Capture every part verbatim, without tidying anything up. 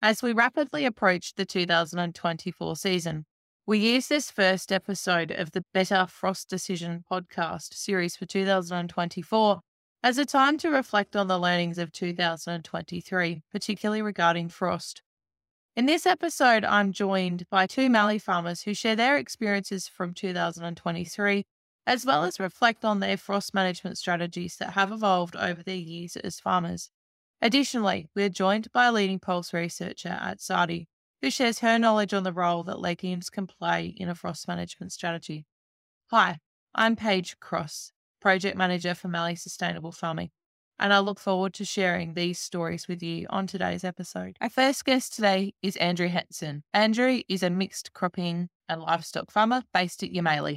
as we rapidly approach the two thousand twenty-four season. We use this first episode of the Better Frost Decision podcast series for two thousand twenty-four as a time to reflect on the learnings of two thousand twenty-three, particularly regarding frost. In this episode, I'm joined by two Mallee farmers who share their experiences from two thousand twenty-three, as well as reflect on their frost management strategies that have evolved over their years as farmers. Additionally, we're joined by a leading pulse researcher at SARDI, who shares her knowledge on the role that legumes can play in a frost management strategy. Hi, I'm Paige Cross, Project Manager for Mallee Sustainable Farming, and I look forward to sharing these stories with you on today's episode. Our first guest today is Andrew Hetson. Andrew is a mixed cropping and livestock farmer based at Yamalie.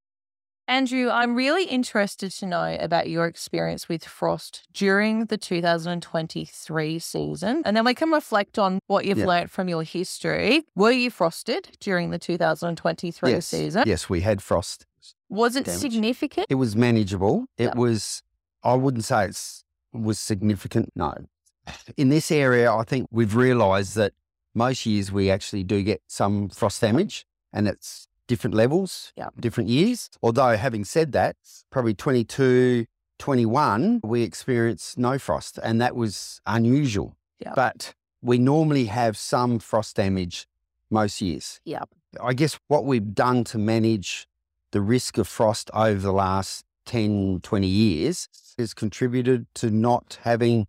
Andrew, I'm really interested to know about your experience with frost during the two thousand twenty-three season, and then we can reflect on what you've yeah. learnt from your history. Were you frosted during the two thousand twenty-three yes. season? Yes, we had frost. Was it damage. significant? It was manageable. It Yep. was, I wouldn't say it was significant, no. In this area, I think we've realised that most years we actually do get some frost damage, and it's different levels, Yep. different years. Although having said that, probably twenty-two, twenty-one, we experienced no frost, and that was unusual. Yep. But we normally have some frost damage most years. Yep. I guess what we've done to manage the risk of frost over the last ten, twenty years has contributed to not having,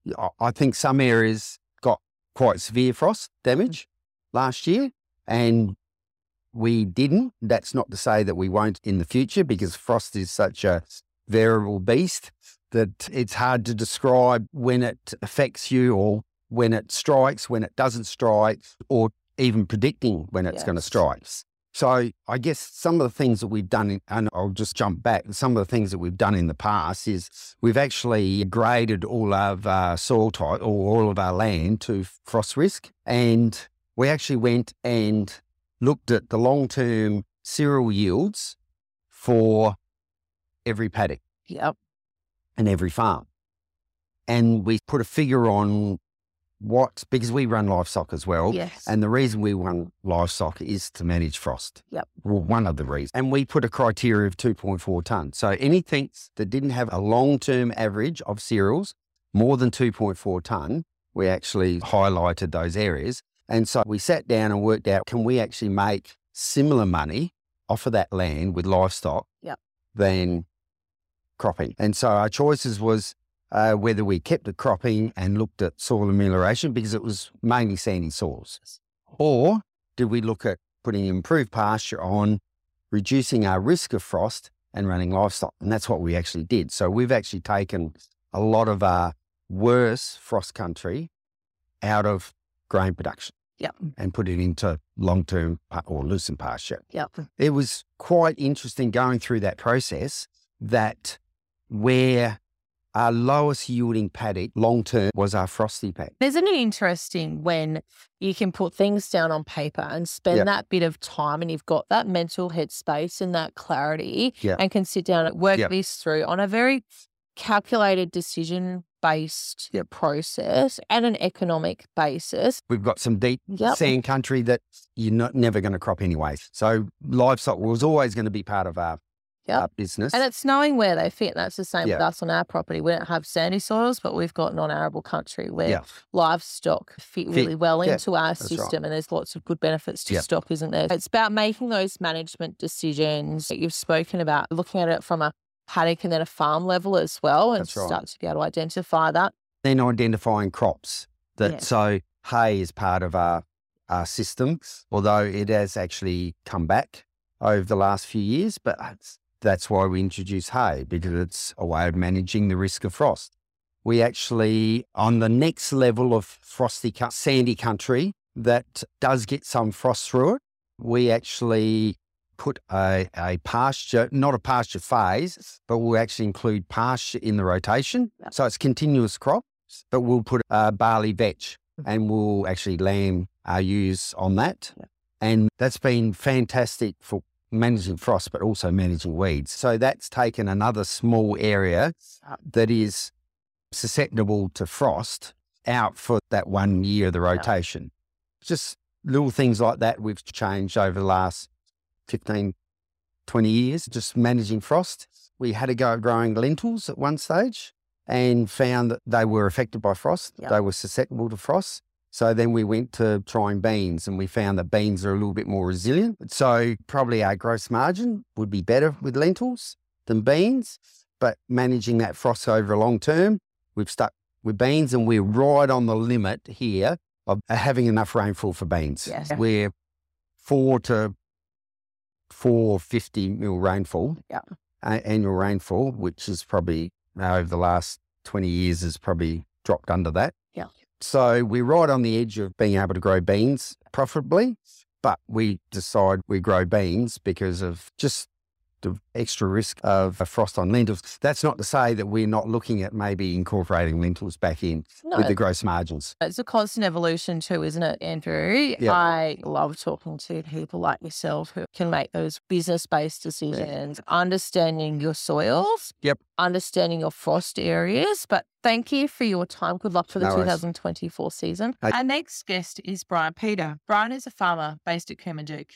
I think some areas got quite severe frost damage last year, and we didn't. That's not to say that we won't in the future, because frost is such a variable beast that it's hard to describe when it affects you, or when it strikes, when it doesn't strike, or even predicting when it's Yes. going to strike. So I guess some of the things that we've done, in, and I'll just jump back, some of the things that we've done in the past is we've actually graded all of our soil type, or all of our land, to frost risk. And we actually went and looked at the long-term cereal yields for every paddock Yep. and every farm. And we put a figure on what, because we run livestock as well. Yes. And the reason we run livestock is to manage frost. Yep. Well, one of the reasons. And we put a criteria of two point four tonnes. So anything that didn't have a long-term average of cereals more than two point four tonne, we actually highlighted those areas. And so we sat down and worked out, can we actually make similar money off of that land with livestock Yep. than cropping? And so our choices was uh, whether we kept the cropping and looked at soil amelioration, because it was mainly sandy soils, or did we look at putting improved pasture on, reducing our risk of frost and running livestock? And that's what we actually did. So we've actually taken a lot of our worse frost country out of grain production. Yep. And put it into long-term pa- or loosened pasture. Yep. It was quite interesting going through that process, that where our lowest yielding paddock long-term was our frosty paddock. Isn't it interesting when you can put things down on paper and spend Yep. that bit of time, and you've got that mental headspace and that clarity, Yep. and can sit down and work Yep. this through on a very calculated decision-based Yep. process and an economic basis. We've got some deep Yep. sand country that you're not never going to crop anyway. So livestock was always going to be part of our, Yep. our business. And it's knowing where they fit. And that's the same Yeah. with us on our property. We don't have sandy soils, but we've got non-arable country where Yeah. livestock fit Fit. really well Yeah, into our that's right. system. And there's lots of good benefits to Yeah. stock, isn't there? It's about making those management decisions that you've spoken about, looking at it from a paddock and then a farm level as well, and That's right. start to be able to identify that. Then identifying crops that, Yeah. so hay is part of our, our system, although it has actually come back over the last few years, but that's, that's why we introduced hay, because it's a way of managing the risk of frost. We actually, on the next level of frosty, co- sandy country that does get some frost through it, we actually put a, a pasture, not a pasture phase, but we'll actually include pasture in the rotation. Yep. So it's continuous crop, but we'll put a barley vetch, and we'll actually lamb our ewes on that. Yep. And that's been fantastic for managing frost, but also managing weeds. So that's taken another small area that is susceptible to frost out for that one year of the rotation. Yeah. Just little things like that we've changed over the last fifteen, twenty years, just managing frost. We had to go at growing lentils at one stage and found that they were affected by frost. Yep. They were susceptible to frost. So then we went to trying beans, and we found that beans are a little bit more resilient. So probably our gross margin would be better with lentils than beans, but managing that frost over a long term, we've stuck with beans, and we're right on the limit here of having enough rainfall for beans. Yes. We're four to four fifty mil rainfall, yeah. uh, annual rainfall, which is probably uh, over the last twenty years has probably dropped under that. Yeah. So we're right on the edge of being able to grow beans profitably, but we decide we grow beans because of just the extra risk of a frost on lentils. That's not to say that we're not looking at maybe incorporating lentils back in no, with the gross margins. It's a constant evolution too, isn't it, Andrew? Yep. I love talking to people like yourself who can make those business-based decisions, yeah. understanding your soils, yep. understanding your frost areas. But thank you for your time. Good luck for the no twenty twenty-four season. Hey. Our next guest is Brian Peter. Brian is a farmer based at Coombe.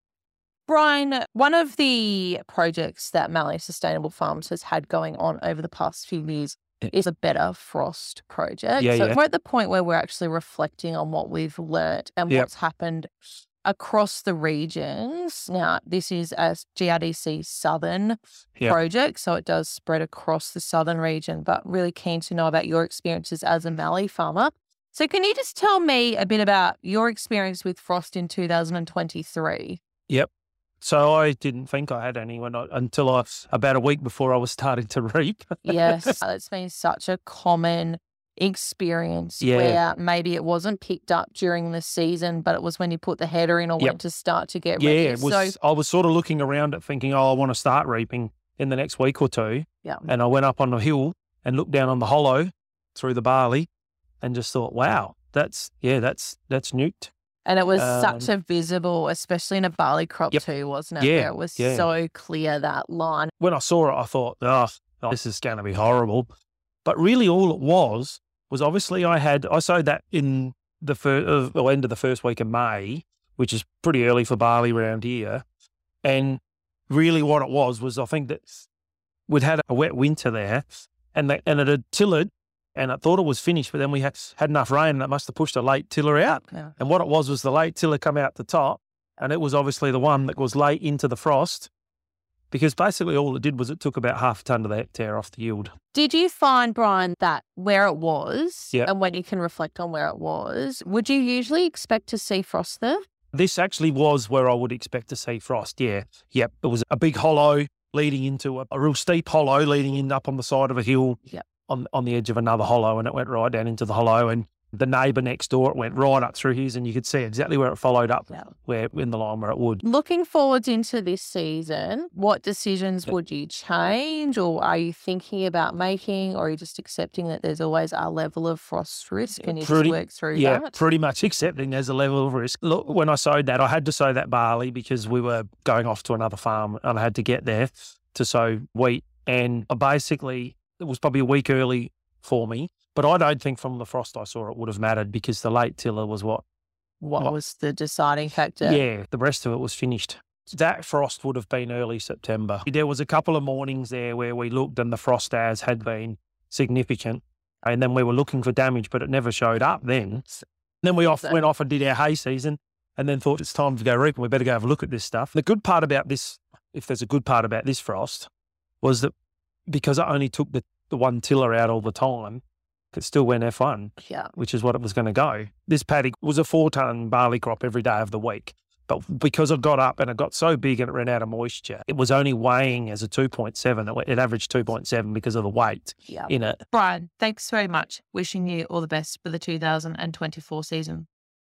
Brian, one of the projects that Mallee Sustainable Farms has had going on over the past few years yeah. is a Better Frost project. Yeah, so yeah. we're at the point where we're actually reflecting on what we've learnt and yep. what's happened across the regions. Now, this is a G R D C Southern yep. project, so it does spread across the Southern region, but really keen to know about your experiences as a Mallee farmer. So can you just tell me a bit about your experience with frost in two thousand twenty-three? Yep. So I didn't think I had any when I, until I, about a week before I was starting to reap. Yes, it's been such a common experience yeah. where maybe it wasn't picked up during the season, but it was when you put the header in or yep. went to start to get yeah, ready. Yeah, was, so, I was sort of looking around at thinking, oh, I want to start reaping in the next week or two. Yeah. And I went up on the hill and looked down on the hollow through the barley and just thought, wow, that's, yeah, that's, that's nuked. And it was um, such a visible, especially in a barley crop yep. too, wasn't it? Yeah, Where it was yeah. so clear, that line. When I saw it, I thought, oh, oh this is going to be horrible. But really all it was, was obviously I had, I sowed that in the first, uh, end of the first week of May, which is pretty early for barley around here. And really what it was, was I think that we'd had a wet winter there and, the, and it had tilled. And I thought it was finished, but then we had, had enough rain and it must have pushed a late tiller out. Yeah. And what it was was the late tiller come out the top, and it was obviously the one that was late into the frost, because basically all it did was it took about half a tonne of the hectare off the yield. Did you find, Brian, that where it was, yep. and when you can reflect on where it was, would you usually expect to see frost there? This actually was where I would expect to see frost, yeah. Yep, it was a big hollow leading into a, a real steep hollow leading in up on the side of a hill. Yep. On, on the edge of another hollow, and it went right down into the hollow, and the neighbour next door, it went right up through his, and you could see exactly where it followed up, yeah. where in the line where it would. Looking forward into this season, what decisions yeah. would you change, or are you thinking about making, or are you just accepting that there's always a level of frost risk and you pretty, just work through yeah, that? pretty much accepting there's a level of risk. Look, when I sowed that, I had to sow that barley because we were going off to another farm, and I had to get there to sow wheat, and I basically, it was probably a week early for me, but I don't think from the frost I saw it would have mattered, because the late tiller was what? What, what was the deciding factor? Yeah, the rest of it was finished. That frost would have been early September. There was a couple of mornings there where we looked and the frost hours had been significant, and then we were looking for damage, but it never showed up then. Then we off, went off and did our hay season, and then thought it's time to go reap and we better go have a look at this stuff. The good part about this, if there's a good part about this frost, was that because I only took the the one tiller out all the time, it still went F one, yeah. which is what it was going to go. This paddock was a four-tonne barley crop every day of the week. But because it got up and it got so big and it ran out of moisture, it was only weighing as a two point seven. It averaged two point seven because of the weight yeah. in it. Brian, thanks very much. Wishing you all the best for the two thousand twenty-four season.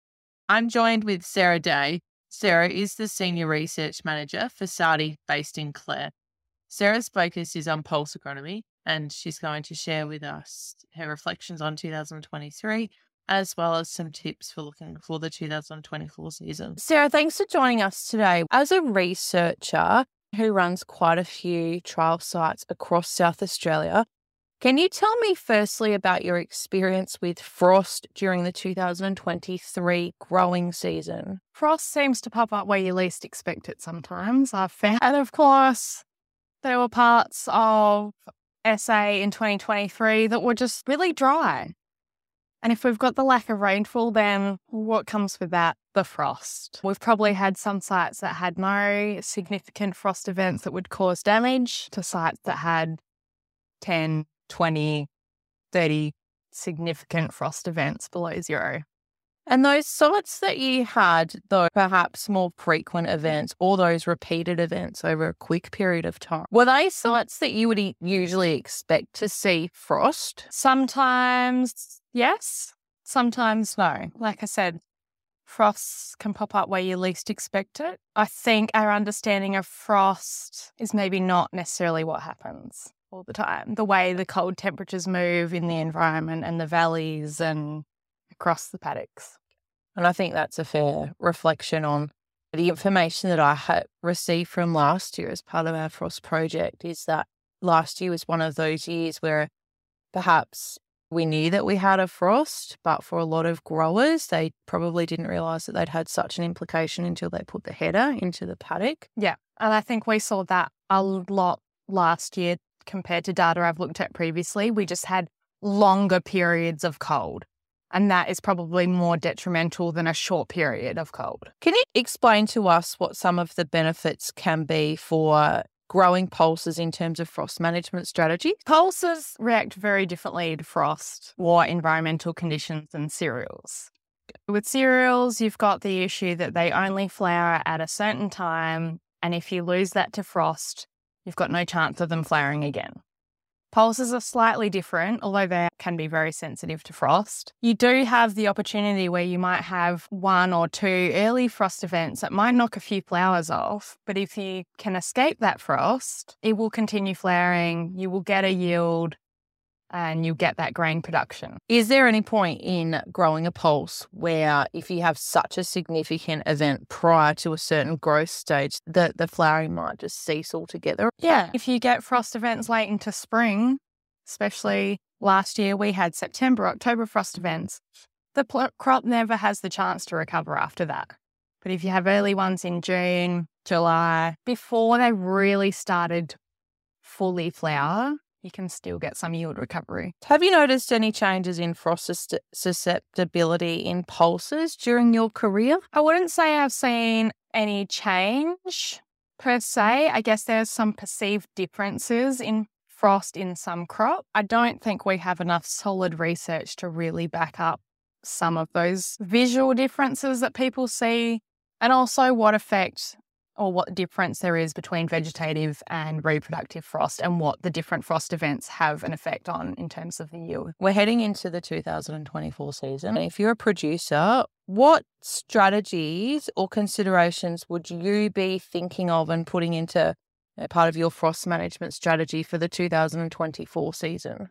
I'm joined with Sarah Day. Sarah is the Senior Research Manager for Sardi, based in Clare. Sarah's focus is on pulse agronomy, and she's going to share with us her reflections on two thousand twenty-three, as well as some tips for looking for the two thousand twenty-four season. Sarah, thanks for joining us today. As a researcher who runs quite a few trial sites across South Australia, Can you tell me firstly about your experience with frost during the two thousand twenty-three growing season? Frost seems to pop up where you least expect it sometimes, I've found. And of course, there were parts of S A in twenty twenty-three that were just really dry. And if we've got the lack of rainfall, then what comes with that? The frost. We've probably had some sites that had no significant frost events that would cause damage to sites that had ten, twenty, thirty significant frost events below zero. And those sites that you had, though, perhaps more frequent events or those repeated events over a quick period of time, were they sites that you would e- usually expect to see frost? Sometimes yes, sometimes no. Like I said, frosts can pop up where you least expect it. I think our understanding of frost is maybe not necessarily what happens all the time. The way the cold temperatures move in the environment and the valleys and across the paddocks. And I think that's a fair reflection on the information that I had received from last year as part of our frost project, is that last year was one of those years where perhaps we knew that we had a frost, but for a lot of growers, they probably didn't realise that they'd had such an implication until they put the header into the paddock. Yeah, and I think we saw that a lot last year compared to data I've looked at previously. We just had longer periods of cold. And that is probably more detrimental than a short period of cold. Can you explain to us what some of the benefits can be for growing pulses in terms of frost management strategy? Pulses react very differently to frost or environmental conditions than cereals. With cereals, you've got the issue that they only flower at a certain time, and if you lose that to frost, you've got no chance of them flowering again. Pulses are slightly different, although they can be very sensitive to frost. You do have the opportunity where you might have one or two early frost events that might knock a few flowers off, but if you can escape that frost, it will continue flowering, you will get a yield, and you'll get that grain production. Is there any point in growing a pulse where if you have such a significant event prior to a certain growth stage that the flowering might just cease altogether? Yeah. If you get frost events late into spring, especially last year we had September, October frost events, the pl- crop never has the chance to recover after that. But if you have early ones in June, July, before they really started fully flower, you can still get some yield recovery. Have you noticed any changes in frost sus- susceptibility in pulses during your career? I wouldn't say I've seen any change per se. I guess there's some perceived differences in frost in some crop. I don't think we have enough solid research to really back up some of those visual differences that people see, and also what effect or what difference there is between vegetative and reproductive frost and what the different frost events have an effect on in terms of the yield. We're heading into the two thousand twenty-four season. If you're a producer, what strategies or considerations would you be thinking of and putting into part of your frost management strategy for the two thousand twenty-four season?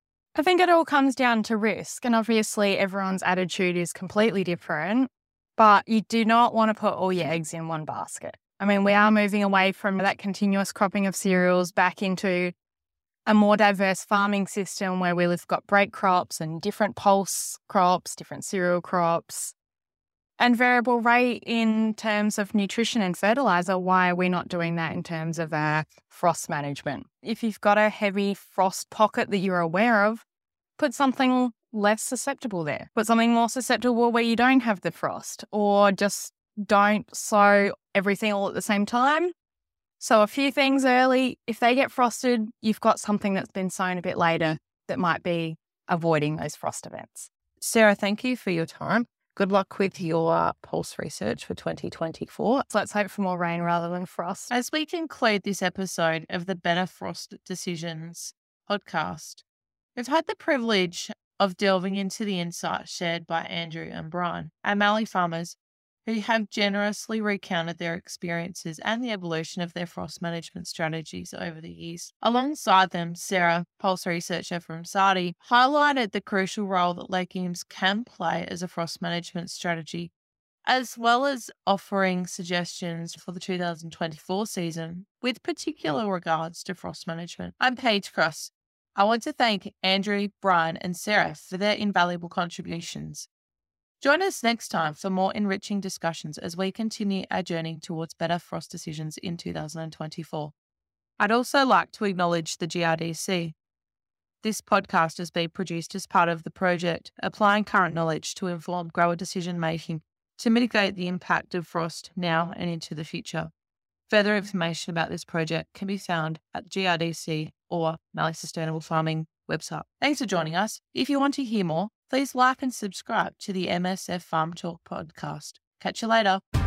I think it all comes down to risk, and obviously everyone's attitude is completely different, but you do not want to put all your eggs in one basket. I mean, we are moving away from that continuous cropping of cereals back into a more diverse farming system where we've got break crops and different pulse crops, different cereal crops, and variable rate in terms of nutrition and fertilizer. Why are we not doing that in terms of our frost management? If you've got a heavy frost pocket that you're aware of, put something less susceptible there. Put something more susceptible where you don't have the frost, or just don't sow everything all at the same time. So a few things early. If they get frosted, you've got something that's been sown a bit later that might be avoiding those frost events. Sarah, thank you for your time. Good luck with your pulse research for twenty twenty-four. So let's hope for more rain rather than frost. As we conclude this episode of the Better Frost Decisions podcast, we've had the privilege of delving into the insights shared by Andrew and Brian, our Mallee farmers, who have generously recounted their experiences and the evolution of their frost management strategies over the years. Alongside them, Sarah, pulse researcher from SARDI, highlighted the crucial role that legumes can play as a frost management strategy, as well as offering suggestions for the two thousand twenty-four season with particular regards to frost management. I'm Paige Cross. I want to thank Andrew, Brian, and Sarah for their invaluable contributions. Join us next time for more enriching discussions as we continue our journey towards better frost decisions in two thousand twenty-four. I'd also like to acknowledge the G R D C. This podcast has been produced as part of the project Applying Current Knowledge to Inform Grower Decision Making to mitigate the impact of frost now and into the future. Further information about this project can be found at G R D C or Mallee Sustainable Farming website. Thanks for joining us. If you want to hear more, please like and subscribe to the M S F Farm Talk podcast. Catch you later.